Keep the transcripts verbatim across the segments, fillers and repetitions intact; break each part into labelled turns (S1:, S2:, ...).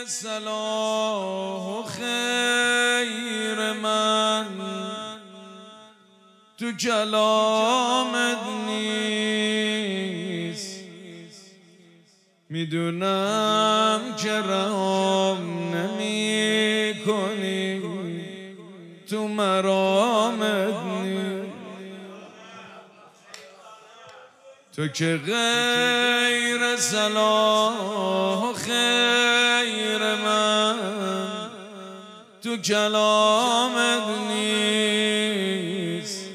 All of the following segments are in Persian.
S1: صلاح و خیر من تو کلامت نیست، میدونم که رام نمی کنی، تو مرامت نیست. تو که غیر صلاح و خیر من تو کلامت نیست،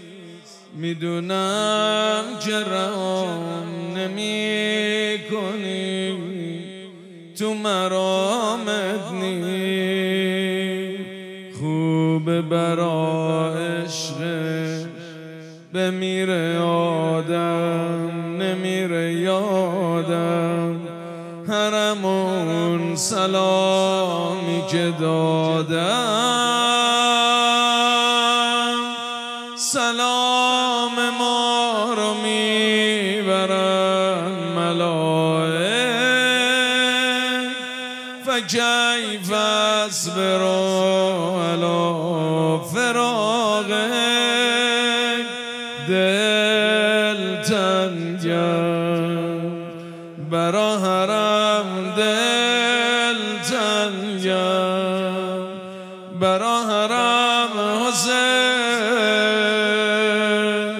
S1: میدونم که رام نمی کنی، تو مرامت نیست. خوب برا عشق بمیره آدم، نمیره یادم هرمون سلامی که دادم. سلام ما رو میبرن ملائک، فکیف اصبروا علی فراقک. دل تنگم برا حرم، دل تنگم برا حرم حسین،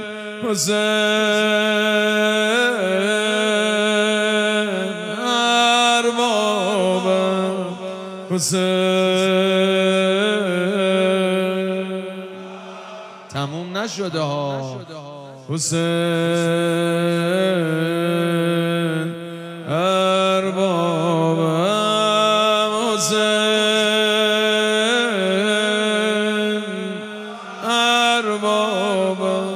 S1: حسین اربابم حسین. تموم نشده ها. حسین اربابم حسین اربابم.